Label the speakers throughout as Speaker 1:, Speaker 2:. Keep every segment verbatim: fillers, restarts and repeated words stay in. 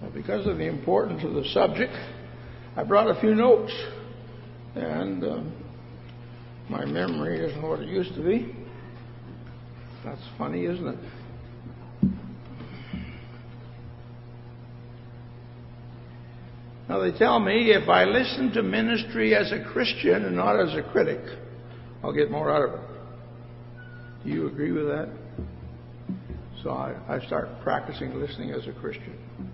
Speaker 1: Well, because of the importance of the subject, I brought a few notes. And um, my memory isn't what it used to be. That's funny, isn't it? Now they tell me if I listen to ministry as a Christian and not as a critic, I'll get more out of it. Do you agree with that? So I, I start practicing listening as a Christian.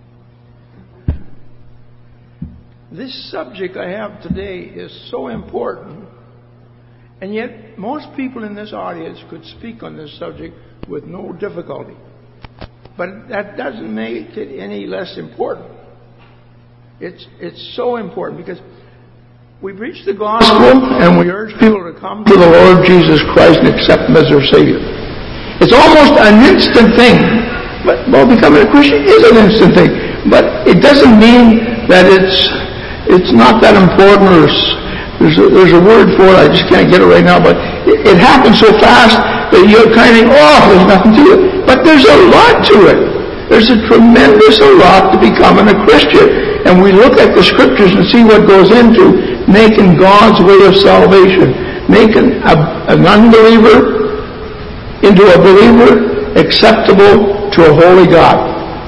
Speaker 1: This subject I have today is so important, and yet most people in this audience could speak on this subject with no difficulty. But that doesn't make it any less important. It's it's so important because we preach the gospel and we urge people to come to the Lord Jesus Christ and accept Him as their Savior. It's almost an instant thing. But well, becoming a Christian is an instant thing. But it doesn't mean that it's it's not that important. Or there's a, there's a word for it. I just can't get it right now. But it, it happens so fast that you're kind of oh, there's nothing to it. But there's a lot to it. There's a tremendous a lot to becoming a Christian. And we look at the Scriptures and see what goes into making God's way of salvation, making a, an unbeliever into a believer acceptable to a holy God.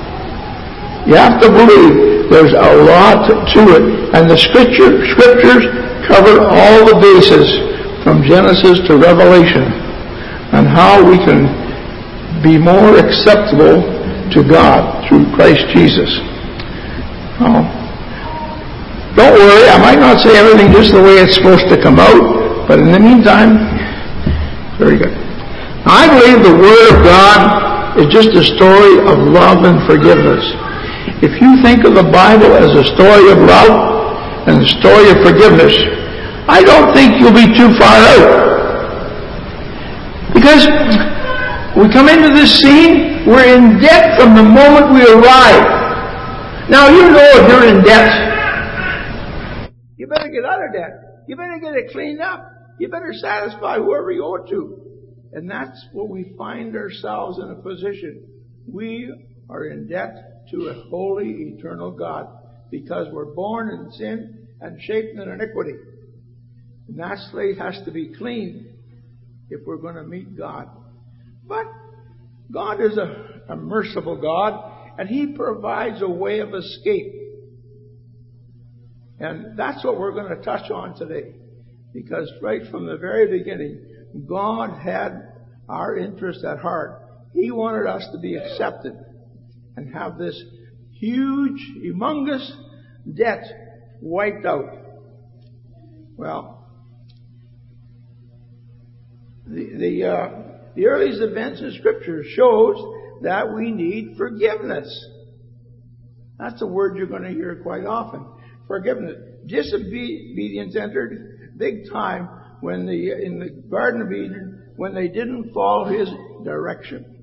Speaker 1: You have to believe there's a lot to it. And the scripture, Scriptures cover all the bases from Genesis to Revelation on how we can be more acceptable to God through Christ Jesus. Oh. Don't worry, I might not say everything just the way it's supposed to come out, but in the meantime, very good. I believe the Word of God is just a story of love and forgiveness. If you think of the Bible as a story of love and a story of forgiveness, I don't think you'll be too far out. Because we come into this scene, we're in debt from the moment we arrive. Now, you know if you're in debt, you better get out of debt. You better get it cleaned up. You better satisfy whoever you owe to. And that's what we find ourselves in a position. We are in debt to a holy, eternal God because we're born in sin and shaped in iniquity. And that slate has to be cleaned if we're going to meet God. But God is a, a merciful God. And He provides a way of escape. And that's what we're going to touch on today. Because right from the very beginning, God had our interest at heart. He wanted us to be accepted and have this huge, humongous debt wiped out. Well, the the, uh, the earliest events in Scripture shows that we need forgiveness. That's a word you're going to hear quite often. Forgiveness. Disobedience entered big time when the in the Garden of Eden when they didn't follow His direction.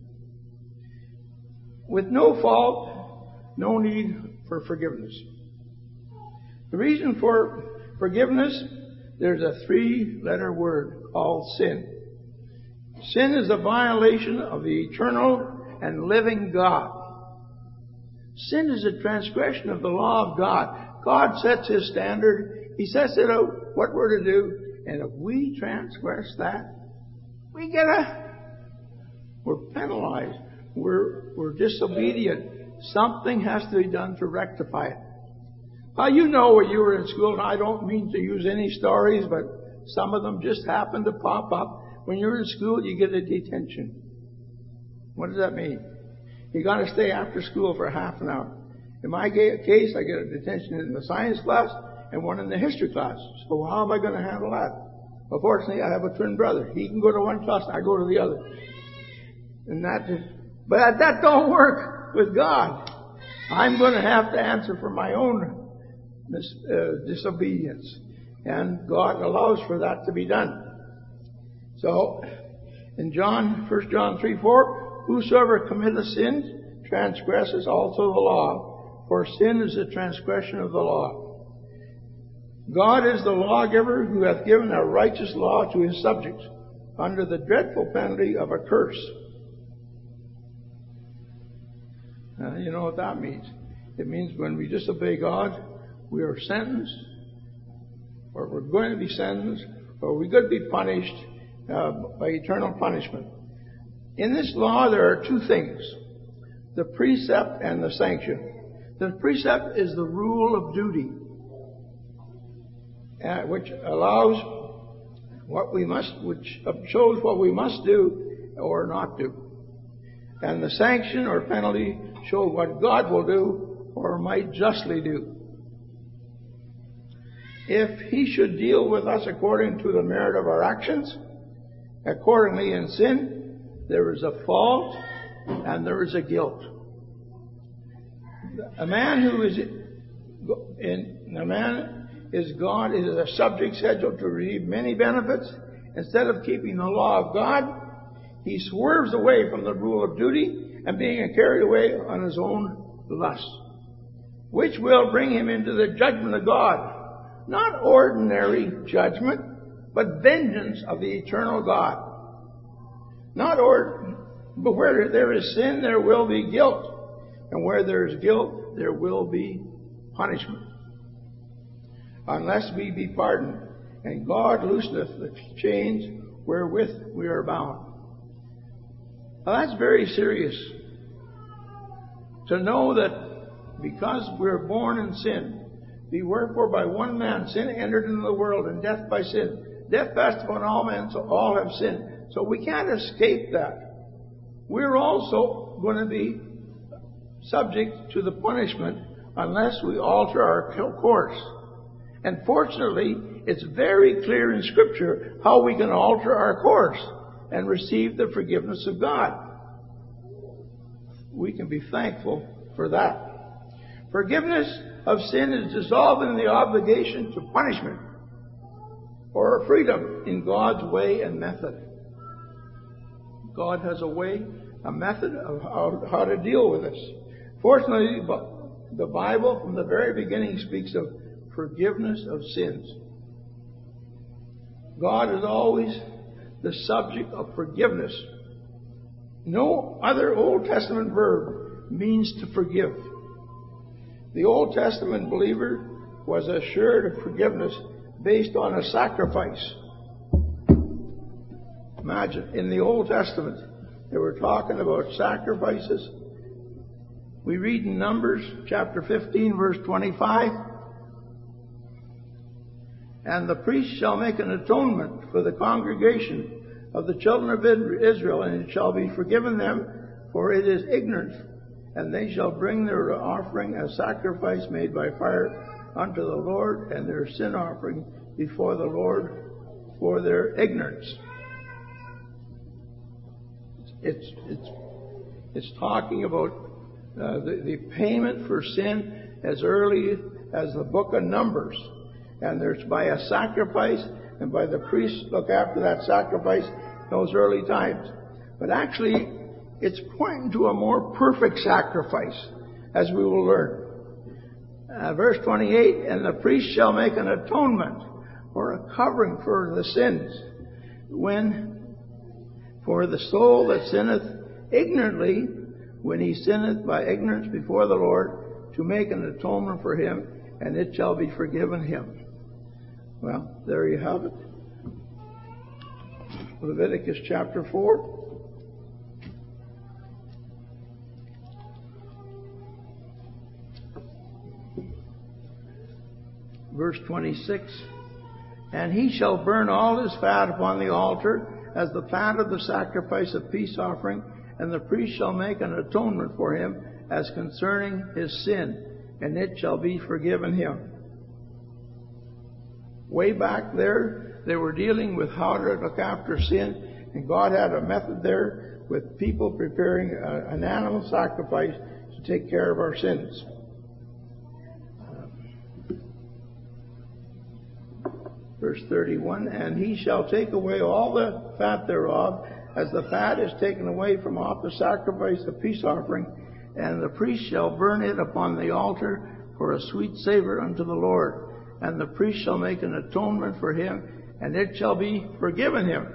Speaker 1: With no fault, no need for forgiveness. The reason for forgiveness, there's a three-letter word called sin. Sin is a violation of the eternal and living God. Sin is a transgression of the law of God. God sets His standard. He sets it out what we're to do. And if we transgress that, we get a, we're penalized. We're, we're disobedient. Something has to be done to rectify it. Now, you know when you were in school, and I don't mean to use any stories, but some of them just happen to pop up. When you're in school, you get a detention. What does that mean? You got to stay after school for half an hour. In my case, I get a detention in the science class and one in the history class. So how am I going to handle that? Well, fortunately, I have a twin brother. He can go to one class, I go to the other. And that, just, but that don't work with God. I'm going to have to answer for my own mis, uh, disobedience, and God allows for that to be done. So, in John, First John three four, whosoever committeth sin transgresses also the law, for sin is a transgression of the law. God is the lawgiver who hath given a righteous law to His subjects under the dreadful penalty of a curse. Uh, you know what that means. It means when we disobey God, we are sentenced, or we're going to be sentenced, or we could be punished uh, by eternal punishment. In this law, there are two things: the precept and the sanction. The precept is the rule of duty, uh, which allows what we must, which shows what we must do or not do. And the sanction or penalty shows what God will do or might justly do. If He should deal with us according to the merit of our actions, accordingly in sin, there is a fault and there is a guilt. A man who is in, a man is God is a subject scheduled to receive many benefits. Instead of keeping the law of God, he swerves away from the rule of duty and being carried away on his own lust, which will bring him into the judgment of God. Not ordinary judgment, but vengeance of the eternal God. Not or, but where there is sin, there will be guilt. And where there is guilt, there will be punishment. Unless we be pardoned, and God looseneth the chains wherewith we are bound. Now that's very serious. To know that because we're born in sin, be wherefore by one man sin entered into the world, and death by sin. Death passed upon all men, so all have sinned. So we can't escape that. We're also going to be subject to the punishment unless we alter our course. And fortunately, it's very clear in Scripture how we can alter our course and receive the forgiveness of God. We can be thankful for that. Forgiveness of sin is dissolved in the obligation to punishment or freedom in God's way and method. God has a way, a method of how, how to deal with this. Fortunately, the Bible from the very beginning speaks of forgiveness of sins. God is always the subject of forgiveness. No other Old Testament verb means to forgive. The Old Testament believer was assured of forgiveness based on a sacrifice. Imagine, in the Old Testament, they were talking about sacrifices. We read in Numbers chapter fifteen, verse twenty-five, and the priest shall make an atonement for the congregation of the children of Israel, and it shall be forgiven them, for it is ignorance, and they shall bring their offering as sacrifice made by fire unto the Lord, and their sin offering before the Lord for their ignorance. It's it's it's talking about uh, the, the payment for sin as early as the book of Numbers, and there's by a sacrifice, and by the priests look after that sacrifice those early times. But actually, it's pointing to a more perfect sacrifice, as we will learn. Uh, verse twenty-eight, and the priest shall make an atonement, or a covering for the sins, when for the soul that sinneth ignorantly, when he sinneth by ignorance before the Lord, to make an atonement for him, and it shall be forgiven him. Well, there you have it. Leviticus chapter four. Verse twenty-six. And he shall burn all his fat upon the altar as the fat of the sacrifice of peace offering, and the priest shall make an atonement for him as concerning his sin, and it shall be forgiven him. Way back there, they were dealing with how to look after sin, and God had a method there with people preparing a, an animal sacrifice to take care of our sins. Verse thirty-one, and he shall take away all the fat thereof, as the fat is taken away from off the sacrifice of peace offering, and the priest shall burn it upon the altar for a sweet savor unto the Lord. And the priest shall make an atonement for him, and it shall be forgiven him.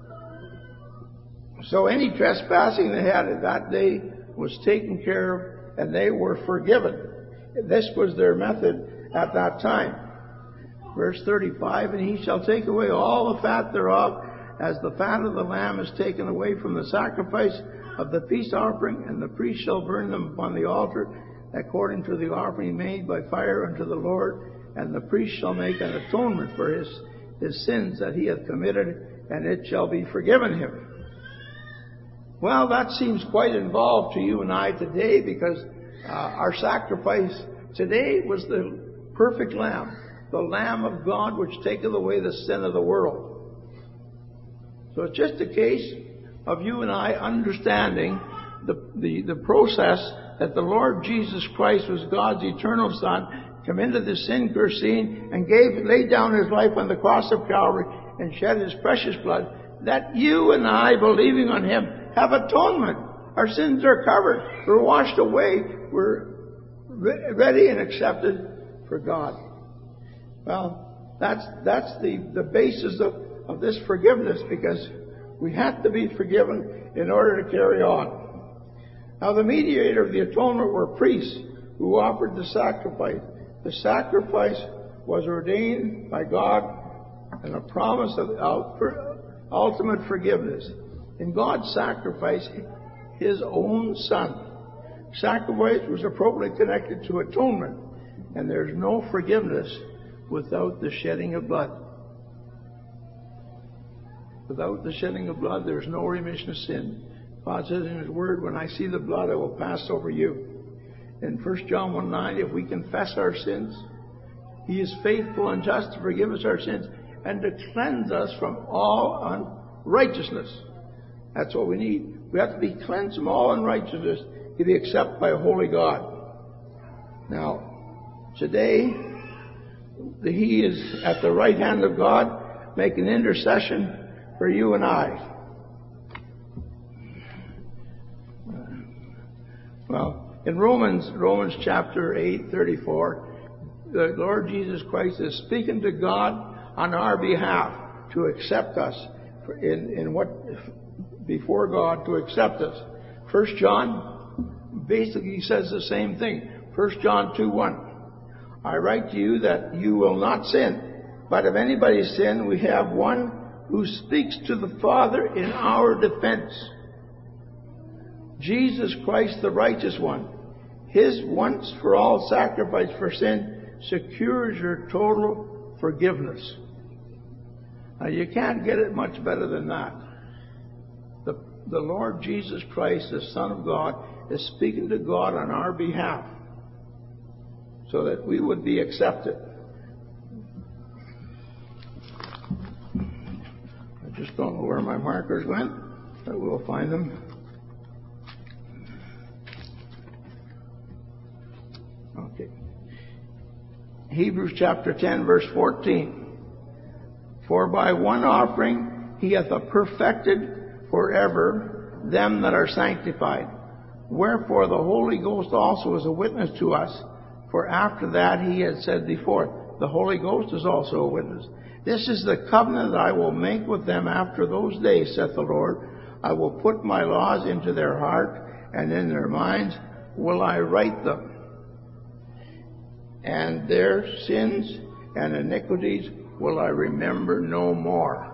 Speaker 1: So any trespassing they had at that day was taken care of, and they were forgiven. this was their method at that time. Verse thirty-five, and he shall take away all the fat thereof, as the fat of the lamb is taken away from the sacrifice of the peace offering, and the priest shall burn them upon the altar, according to the offering made by fire unto the Lord. And the priest shall make an atonement for his, his sins that he hath committed, and it shall be forgiven him. Well, that seems quite involved to you and I today, because uh, our sacrifice today was the perfect lamb, the Lamb of God, which taketh away the sin of the world. So it's just a case of you and I understanding the, the, the process that the Lord Jesus Christ was God's eternal Son, come into the sin-cursed scene and gave, laid down his life on the cross of Calvary and shed his precious blood, that you and I, believing on him, have atonement. Our sins are covered. We're washed away. We're re- ready and accepted for God. Well, that's that's the, the basis of, of this forgiveness, because we have to be forgiven in order to carry on. Now, the mediator of the atonement were priests who offered the sacrifice. The sacrifice was ordained by God and a promise of ultimate forgiveness. In God's sacrifice, his own Son. Sacrifice was appropriately connected to atonement, and there's no forgiveness without the shedding of blood. Without the shedding of blood, there's no remission of sin. God says in his word, when I see the blood, I will pass over you. In First John one nine, if we confess our sins, he is faithful and just to forgive us our sins and to cleanse us from all unrighteousness. That's what we need. We have to be cleansed from all unrighteousness to be accepted by a holy God. Now, today, he is at the right hand of God, making intercession for you and I. Well, in Romans, Romans chapter eight, thirty-four, the Lord Jesus Christ is speaking to God on our behalf to accept us in, in what, before God, to accept us. First John basically says the same thing. First John two one. I write to you that you will not sin, but if anybody sin, we have one who speaks to the Father in our defense. Jesus Christ, the righteous one. His once for all sacrifice for sin secures your total forgiveness. Now, you can't get it much better than that. The, the Lord Jesus Christ, the Son of God, is speaking to God on our behalf so that we would be accepted. I just don't know where my markers went, but we'll find them. Okay. Hebrews chapter ten, verse fourteen. For by one offering he hath perfected forever them that are sanctified. Wherefore the Holy Ghost also is a witness to us. For after that he had said before, the Holy Ghost is also a witness. This is the covenant that I will make with them after those days, saith the Lord. I will put my laws into their heart, and in their minds will I write them. And their sins and iniquities will I remember no more.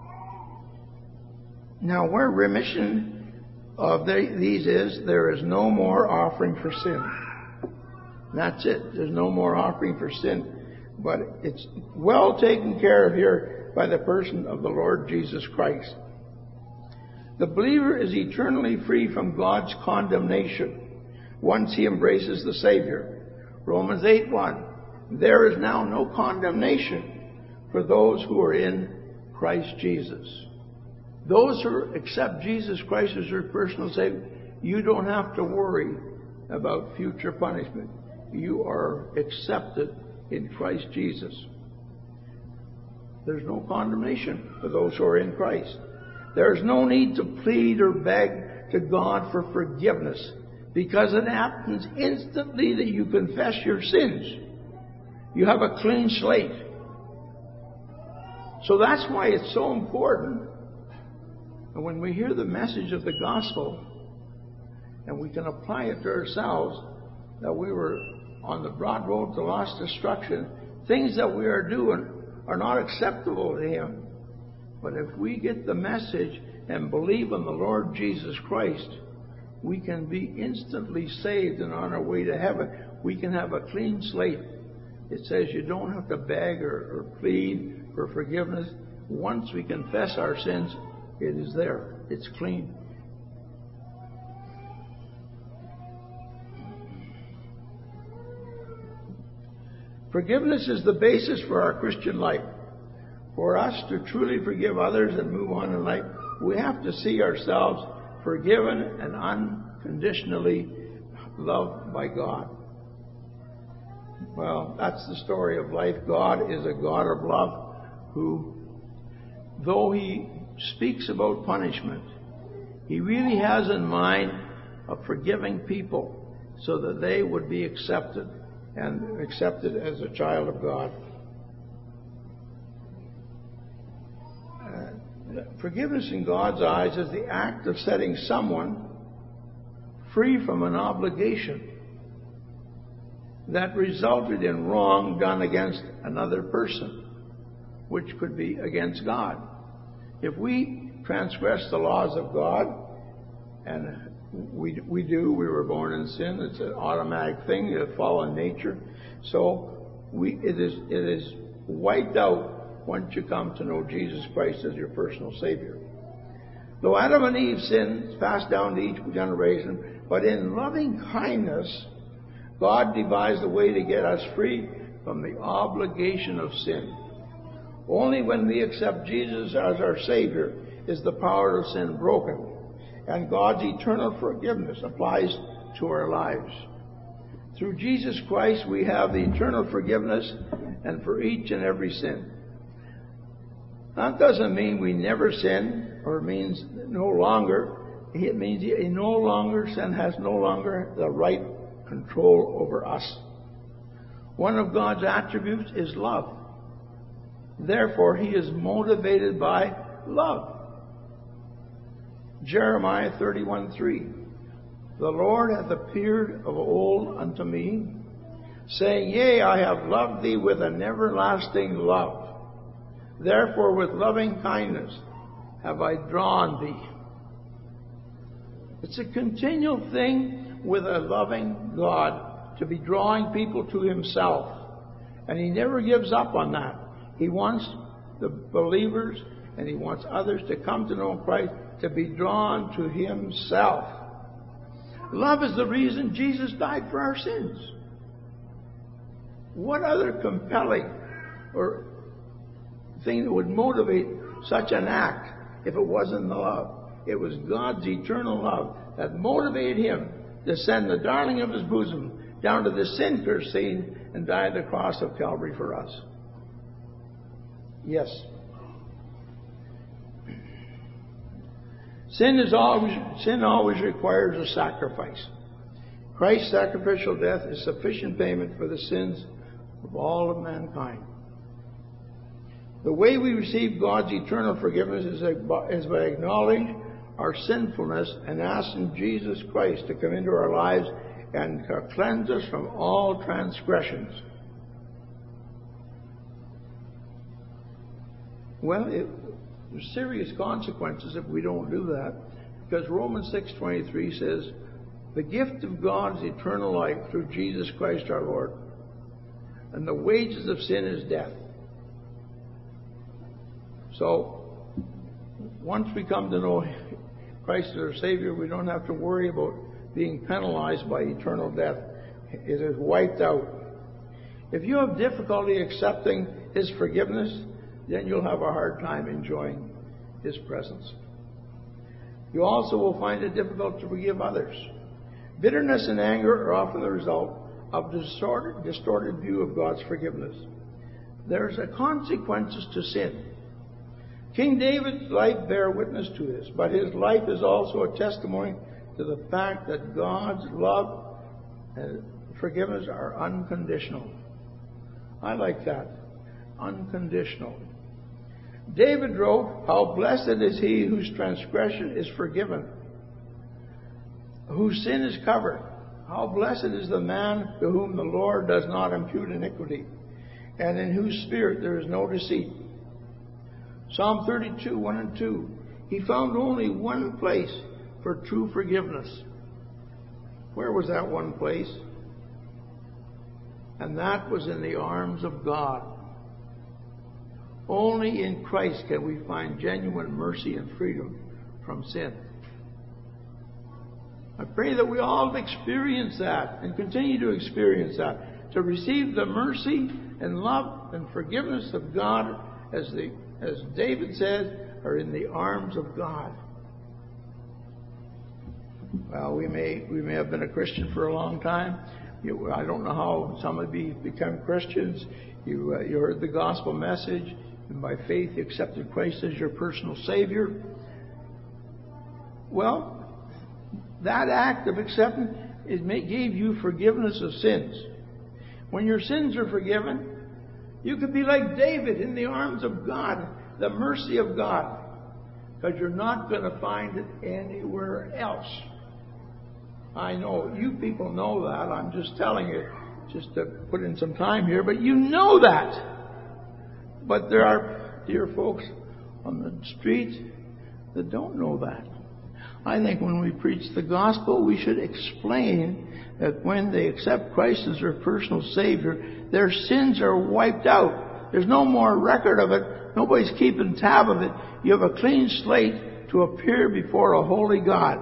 Speaker 1: Now, where remission of the, these is, there is no more offering for sin. That's it. There's no more offering for sin. But it's well taken care of here by the person of the Lord Jesus Christ. The believer is eternally free from God's condemnation once he embraces the Savior. Romans eight one. There is now no condemnation for those who are in Christ Jesus. Those who accept Jesus Christ as their personal Savior, you don't have to worry about future punishment. You are accepted in Christ Jesus. There's no condemnation for those who are in Christ. There's no need to plead or beg to God for forgiveness, because it happens instantly that you confess your sins. You have a clean slate. So that's why it's so important. And when we hear the message of the gospel, and we can apply it to ourselves, that we were on the broad road to lost destruction, things that we are doing are not acceptable to Him. But if we get the message and believe in the Lord Jesus Christ, we can be instantly saved and on our way to heaven. We can have a clean slate. It says you don't have to beg or, or plead for forgiveness. Once we confess our sins, it is there. It's clean. Forgiveness is the basis for our Christian life. For us to truly forgive others and move on in life, we have to see ourselves forgiven and unconditionally loved by God. Well, that's the story of life. God is a God of love who, though He speaks about punishment, He really has in mind of forgiving people so that they would be accepted and accepted as a child of God. Uh, forgiveness in God's eyes is the act of setting someone free from an obligation that resulted in wrong done against another person, which could be against God. If we transgress the laws of God, and we we do, we were born in sin, it's an automatic thing, a fallen nature, so we it is it is wiped out once you come to know Jesus Christ as your personal Savior. Though Adam and Eve sinned, it's passed down to each generation, but in loving kindness, God devised a way to get us free from the obligation of sin. Only when we accept Jesus as our Savior is the power of sin broken, and God's eternal forgiveness applies to our lives. Through Jesus Christ, we have the eternal forgiveness, and for each and every sin. That doesn't mean we never sin, or it means no longer. It means he no longer sin has no longer the right control over us. One of God's attributes is love. Therefore, He is motivated by love. Jeremiah thirty-one three. The Lord hath appeared of old unto me, saying, Yea, I have loved thee with an everlasting love. Therefore, with loving kindness have I drawn thee. It's a continual thing with a loving God to be drawing people to Himself. And He never gives up on that. He wants the believers and He wants others to come to know Christ, to be drawn to Himself. Love is the reason Jesus died for our sins. What other compelling or thing that would motivate such an act if it wasn't the love? It was God's eternal love that motivated Him to send the darling of His bosom down to the sin-cursed scene and die on the cross of Calvary for us. Yes. Sin is always sin always requires a sacrifice. Christ's sacrificial death is sufficient payment for the sins of all of mankind. The way we receive God's eternal forgiveness is by acknowledging our sinfulness and asking Jesus Christ to come into our lives and cleanse us from all transgressions. Well, it, there's serious consequences if we don't do that, because Romans six twenty-three says, the gift of God is eternal life through Jesus Christ our Lord, and the wages of sin is death. So, once we come to know Christ as our Savior, we don't have to worry about being penalized by eternal death. It is wiped out. If you have difficulty accepting His forgiveness, then you'll have a hard time enjoying His presence. You also will find it difficult to forgive others. Bitterness and anger are often the result of distorted, distorted view of God's forgiveness. There's a consequences to sin. King David's life bear witness to this, but his life is also a testimony to the fact that God's love and forgiveness are unconditional. I like that. Unconditional. David wrote, how blessed is he whose transgression is forgiven, whose sin is covered. How blessed is the man to whom the Lord does not impute iniquity, and in whose spirit there is no deceit. Psalm thirty-two, one and two. He found only one place for true forgiveness. Where was that one place? And that was in the arms of God. Only in Christ can we find genuine mercy and freedom from sin. I pray that we all experience that and continue to experience that, to receive the mercy and love and forgiveness of God, as the as David said, are in the arms of God. Well, we may we may have been a Christian for a long time. You, I don't know how some of you become Christians. You uh, you heard the gospel message, and by faith you accepted Christ as your personal Savior. Well, that act of acceptance is gave you forgiveness of sins. When your sins are forgiven, you could be like David in the arms of God, the mercy of God, because you're not going to find it anywhere else. I know you people know that. I'm just telling you, just to put in some time here, but you know that. But there are dear folks on the street that don't know that. I think when we preach the gospel, we should explain that when they accept Christ as their personal Savior, their sins are wiped out. There's no more record of it. Nobody's keeping tab of it. You have a clean slate to appear before a holy God.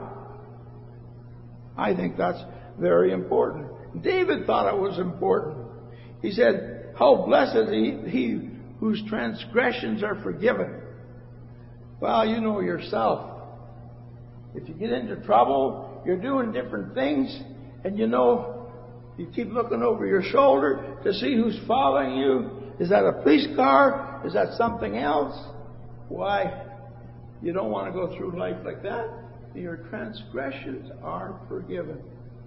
Speaker 1: I think that's very important. David thought it was important. He said, how blessed is he, he whose transgressions are forgiven. Well, you know yourself. If you get into trouble, you're doing different things, and you know, you keep looking over your shoulder to see who's following you. Is that a police car? Is that something else? Why? You don't want to go through life like that. Your transgressions are forgiven.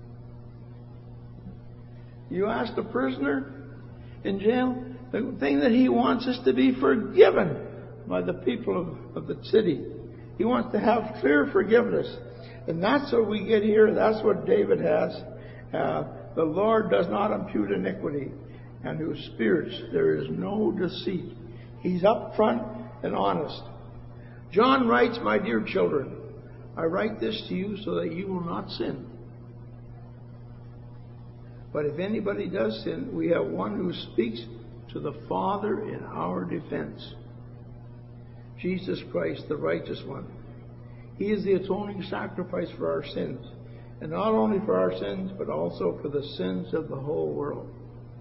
Speaker 1: You ask the prisoner in jail, the thing that he wants is to be forgiven by the people of, of the city. He wants to have clear forgiveness. And that's what we get here. That's what David has. Uh, the Lord does not impute iniquity, and whose spirits there is no deceit. He's upfront and honest. John writes, my dear children, I write this to you so that you will not sin. But if anybody does sin, we have one who speaks to the Father in our defense. Jesus Christ, the righteous one. He is the atoning sacrifice for our sins. And not only for our sins, but also for the sins of the whole world.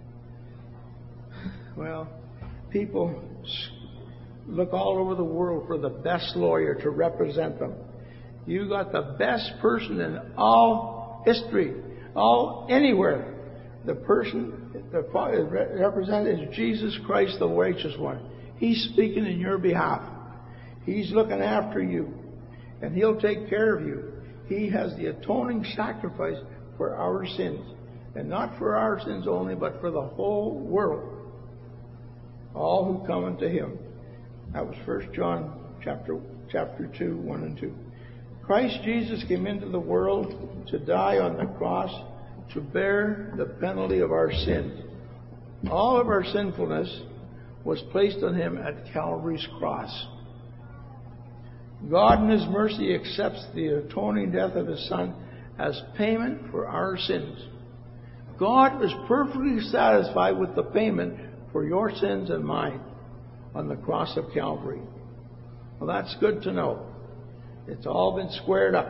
Speaker 1: Well, people look all over the world for the best lawyer to represent them. You got the best person in all history, all anywhere. The person that represented is Jesus Christ, the righteous one. He's speaking in your behalf. He's looking after you, and He'll take care of you. He has the atoning sacrifice for our sins, and not for our sins only, but for the whole world. All who come unto Him. That was First John chapter chapter two, one and two. Christ Jesus came into the world to die on the cross to bear the penalty of our sin. All of our sinfulness was placed on Him at Calvary's cross. God in His mercy accepts the atoning death of His Son as payment for our sins. God was perfectly satisfied with the payment for your sins and mine on the cross of Calvary. Well, that's good to know. It's all been squared up.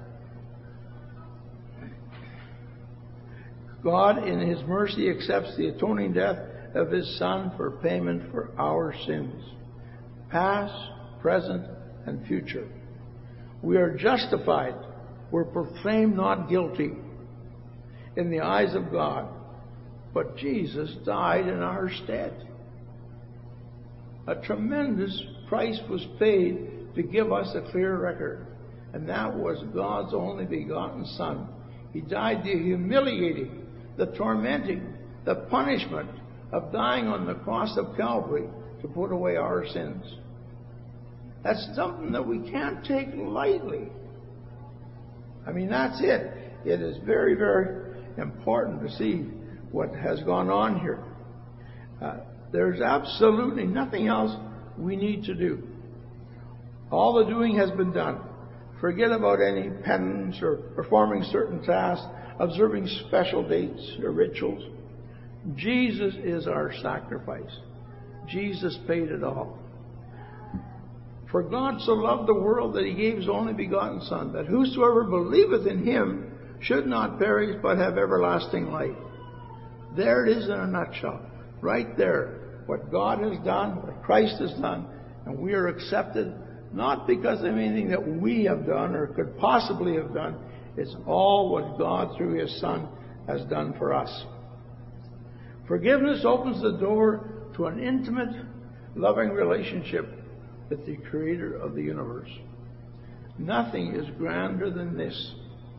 Speaker 1: God in His mercy accepts the atoning death of His Son for payment for our sins, past, present, and future. We are justified. We're proclaimed not guilty in the eyes of God. But Jesus died in our stead. A tremendous price was paid to give us a clear record. And that was God's only begotten Son. He died the humiliating, the tormenting, the punishment of dying on the cross of Calvary to put away our sins. That's something that we can't take lightly. I mean, that's it. It is very, very important to see what has gone on here. Uh, there's absolutely nothing else we need to do. All the doing has been done. Forget about any penance or performing certain tasks, observing special dates or rituals. Jesus is our sacrifice. Jesus paid it all. For God so loved the world that he gave his only begotten Son, that whosoever believeth in him should not perish but have everlasting life. There it is in a nutshell. Right there. What God has done, what Christ has done, and we are accepted not because of anything that we have done or could possibly have done. It's all what God through his Son has done for us. Forgiveness opens the door to an intimate, loving relationship with the Creator of the universe. Nothing is grander than this.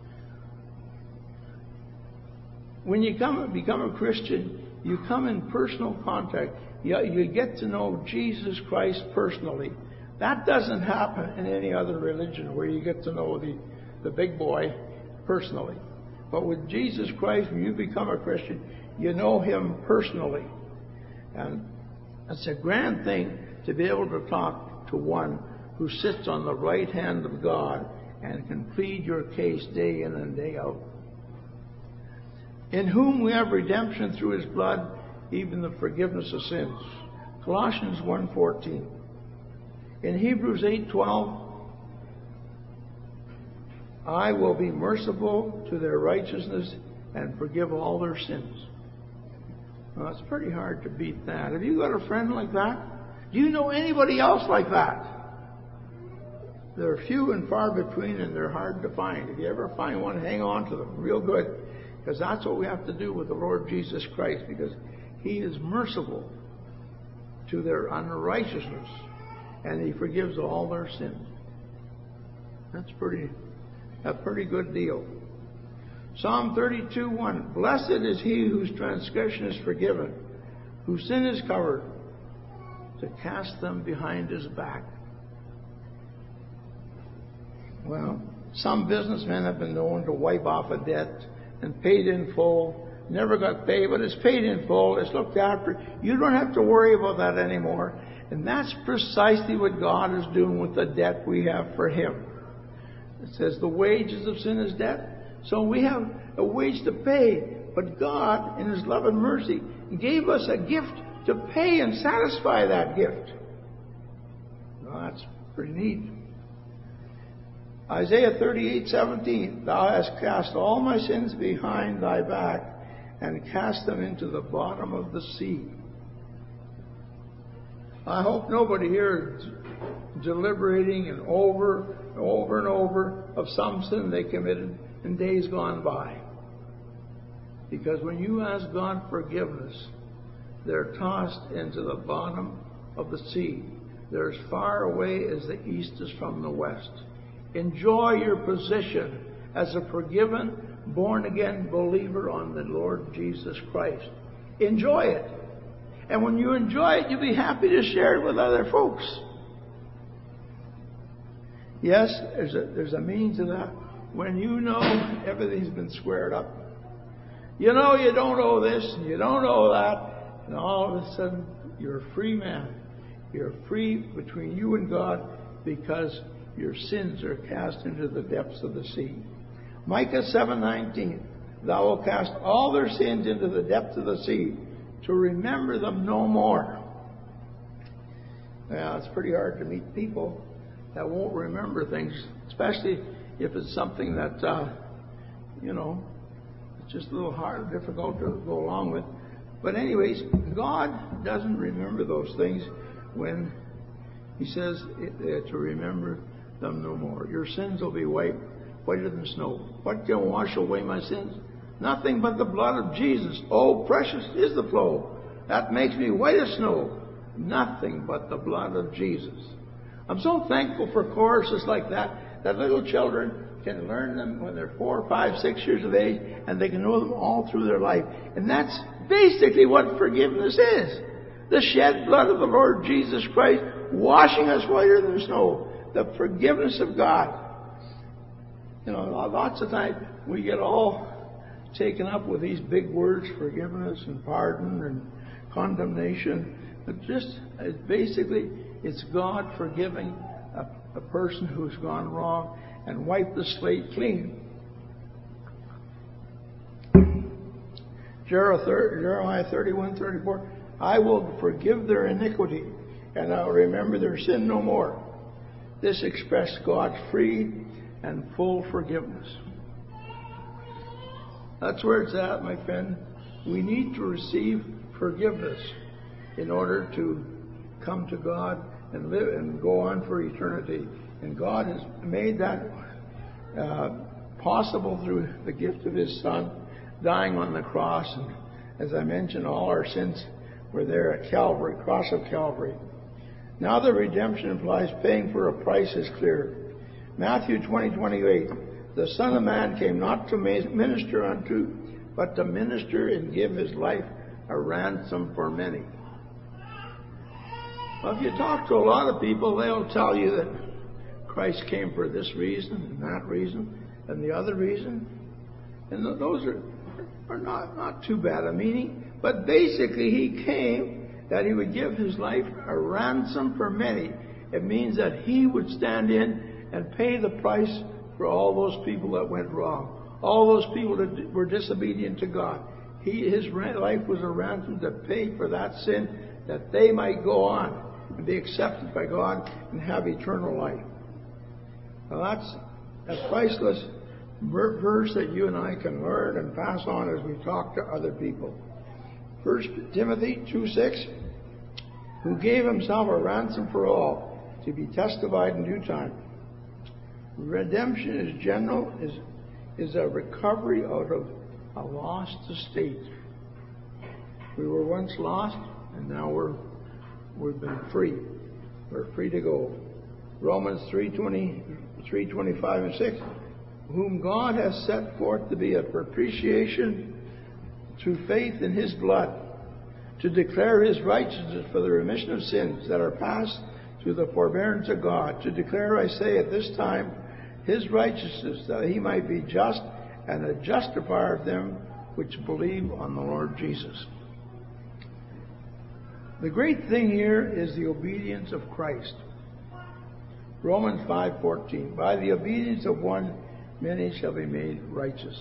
Speaker 1: When you come become a Christian, you come in personal contact. You, you get to know Jesus Christ personally. That doesn't happen in any other religion where you get to know the, the big boy personally. But with Jesus Christ, when you become a Christian, you know him personally. And it's a grand thing to be able to talk to one who sits on the right hand of God and can plead your case day in and day out. In whom we have redemption through his blood, even the forgiveness of sins. Colossians one fourteen. In Hebrews eight twelve, I will be merciful to their righteousness and forgive all their sins. Well, it's pretty hard to beat that. Have you got a friend like that? Do you know anybody else like that? They're few and far between, and they're hard to find. If you ever find one, hang on to them real good, because that's what we have to do with the Lord Jesus Christ, because he is merciful to their unrighteousness, and he forgives all their sins. That's pretty, a pretty good deal. Psalm thirty-two one. Blessed is he whose transgression is forgiven, whose sin is covered, to cast them behind his back. Well, some businessmen have been known to wipe off a debt and paid in full. Never got paid, but it's paid in full. It's looked after. You don't have to worry about that anymore. And that's precisely what God is doing with the debt we have for him. It says the wages of sin is death. So we have a wage to pay. But God, in his love and mercy, gave us a gift to pay and satisfy that gift. Well, that's pretty neat. Isaiah thirty-eight seventeen. Thou hast cast all my sins behind thy back and cast them into the bottom of the sea. I hope nobody here is deliberating and over and over and over of some sin they committed in days gone by. Because when you ask God forgiveness, they're tossed into the bottom of the sea. They're as far away as the east is from the west. Enjoy your position as a forgiven, born-again believer on the Lord Jesus Christ. Enjoy it. And when you enjoy it, you'll be happy to share it with other folks. Yes, there's a, there's a means to that. When you know everything's been squared up. You know you don't owe this, and you don't owe that, and all of a sudden you're a free man. You're free between you and God because your sins are cast into the depths of the sea. Micah seven nineteen. Thou wilt cast all their sins into the depths of the sea, to remember them no more. Well, it's pretty hard to meet people that won't remember things, especially if it's something that, uh, you know, it's just a little hard, difficult to go along with. But anyways, God doesn't remember those things when he says uh, to remember them no more. Your sins will be wiped whiter than snow. What can wash away my sins? Nothing but the blood of Jesus. Oh, precious is the flow that makes me white as snow. Nothing but the blood of Jesus. I'm so thankful for choruses like that, that little children can learn them when they're four, five, six years of age, and they can know them all through their life. And that's basically what forgiveness is. The shed blood of the Lord Jesus Christ, washing us whiter than snow. The forgiveness of God. You know, lots of times we get all taken up with these big words, forgiveness and pardon and condemnation. But just it's basically, it's God forgiving a, a person who's gone wrong and wiped the slate clean. Jeremiah thirty-one thirty-four, I will forgive their iniquity, and I'll remember their sin no more. This expressed God's free and full forgiveness. That's where it's at, my friend. We need to receive forgiveness in order to come to God and live and go on for eternity. And God has made that uh, possible through the gift of His Son dying on the cross. And as I mentioned, all our sins were there at Calvary, cross of Calvary. Now the redemption implies paying for a price is clear. Matthew twenty twenty-eight, the Son of Man came not to minister unto, but to minister and give His life a ransom for many. Well, if you talk to a lot of people, they'll tell you that Christ came for this reason and that reason and the other reason. And those are, are not, not too bad a meaning. But basically, He came that He would give His life a ransom for many. It means that He would stand in and pay the price for all those people that went wrong, all those people that were disobedient to God. He, His life was a ransom to pay for that sin, that they might go on and be accepted by God and have eternal life. Now that's a priceless verse that you and I can learn and pass on as we talk to other people. First Timothy two six, who gave Himself a ransom for all, to be testified in due time. Redemption is general, is, is a recovery out of a lost estate. We were once lost, and now we're, we've been free. We're free to go. Romans three twenty, three twenty-five and six, whom God has set forth to be a propitiation through faith in His blood, to declare His righteousness for the remission of sins that are past through the forbearance of God, to declare, I say, at this time, His righteousness, that He might be just and a justifier of them which believe on the Lord Jesus. The great thing here is the obedience of Christ. Romans five fourteen, by the obedience of one, many shall be made righteous.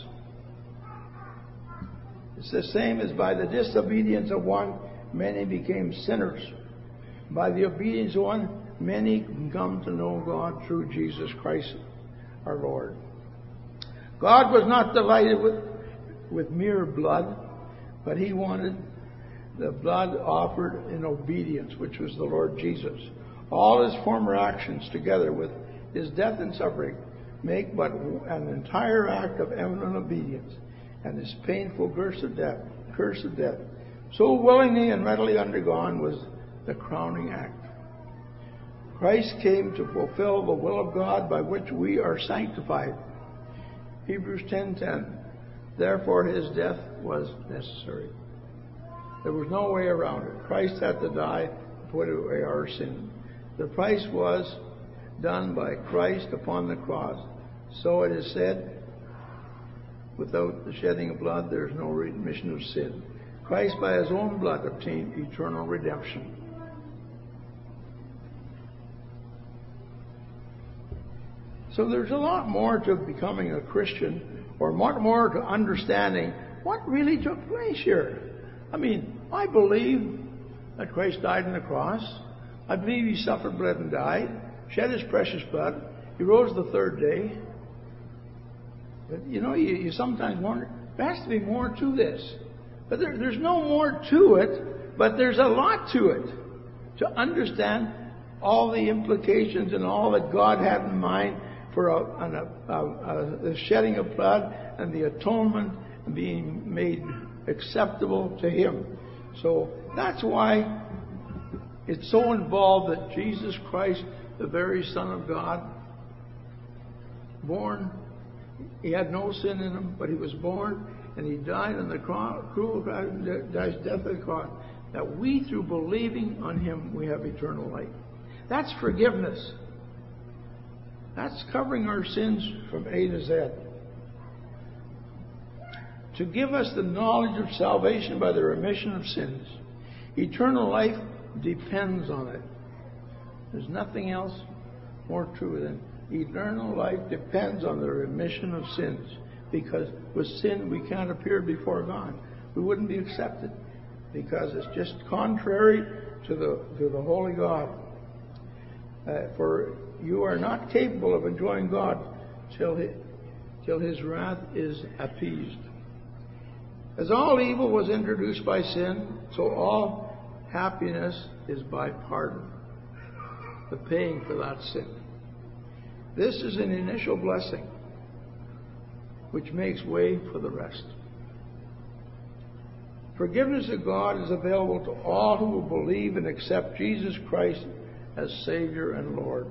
Speaker 1: It's the same as by the disobedience of one, many became sinners. By the obedience of one, many can come to know God through Jesus Christ, our Lord. God was not delighted with, with mere blood, but He wanted the blood offered in obedience, which was the Lord Jesus. All His former actions, together with His death and suffering, make but an entire act of eminent obedience, and His painful curse of death, curse of death, so willingly and readily undergone, was the crowning act. Christ came to fulfill the will of God by which we are sanctified. Hebrews ten ten. Therefore His death was necessary. There was no way around it. Christ had to die to put away our sin. The price was done by Christ upon the cross. So it is said, without the shedding of blood, there is no remission of sin. Christ by His own blood obtained eternal redemption. So there's a lot more to becoming a Christian, or much more to understanding what really took place here. I mean, I believe that Christ died on the cross. I believe He suffered, bled, and died, shed His precious blood. He rose the third day. But, you know, you, you sometimes wonder, there has to be more to this. But there, there's no more to it, but there's a lot to it. To understand all the implications and all that God had in mind for a, a, a, a, the shedding of blood and the atonement and being made acceptable to Him. So that's why it's so involved that Jesus Christ, the very Son of God, born, He had no sin in Him, but He was born and He died on the cross, cruel death of the cross, that we, through believing on Him, we have eternal life. That's forgiveness. That's covering our sins from A to Z. to give us the knowledge of salvation by the remission of sins. Eternal life depends on it. There's nothing else more true than eternal life depends on the remission of sins. Because with sin we can't appear before God. We wouldn't be accepted because it's just contrary to the to the holy God. Uh, for you are not capable of enjoying God till his, till His wrath is appeased. As all evil was introduced by sin, so all happiness is by pardon, the paying for that sin. This is an initial blessing which makes way for the rest. Forgiveness of God is available to all who will believe and accept Jesus Christ as Savior and Lord.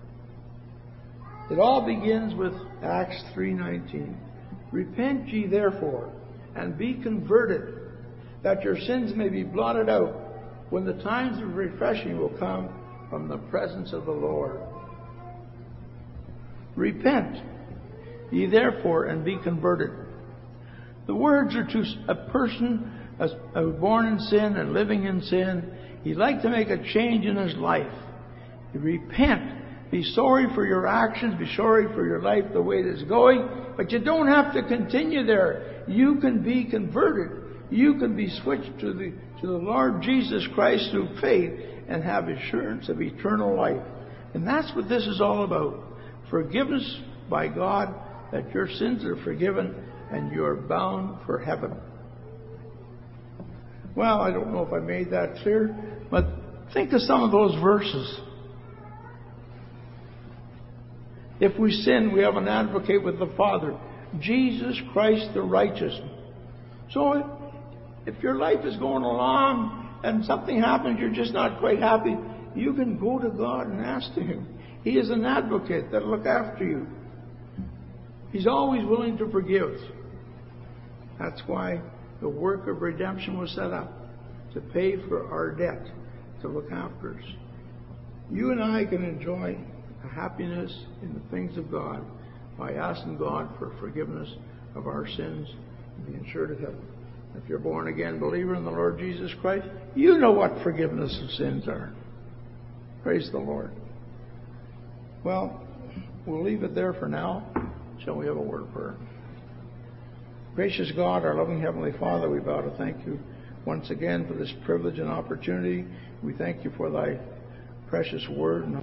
Speaker 1: It all begins with Acts three nineteen. Repent ye therefore, and be converted, that your sins may be blotted out, when the times of refreshing will come from the presence of the Lord. Repent ye therefore, and be converted. The words are to a person as born in sin and living in sin. He'd like to make a change in his life. Repent. Be sorry for your actions. Be sorry for your life the way it is going. But you don't have to continue there. You can be converted. You can be switched to the to the Lord Jesus Christ through faith and have assurance of eternal life. And that's what this is all about. Forgiveness by God, that your sins are forgiven and you're bound for heaven. Well, I don't know if I made that clear, but think of some of those verses. If we sin, we have an advocate with the Father, Jesus Christ the righteous. So if your life is going along and something happens, you're just not quite happy, you can go to God and ask to Him. He is an advocate that'll look after you. He's always willing to forgive. That's why the work of redemption was set up, to pay for our debt, to look after us. You and I can enjoy a happiness in the things of God by asking God for forgiveness of our sins and being sure to heaven. If you're born again believer in the Lord Jesus Christ, you know what forgiveness of sins are. Praise the Lord. Well, we'll leave it there for now. Shall we have a word of prayer? Gracious God, our loving Heavenly Father, we vow to thank you once again for this privilege and opportunity. We thank you for thy precious word and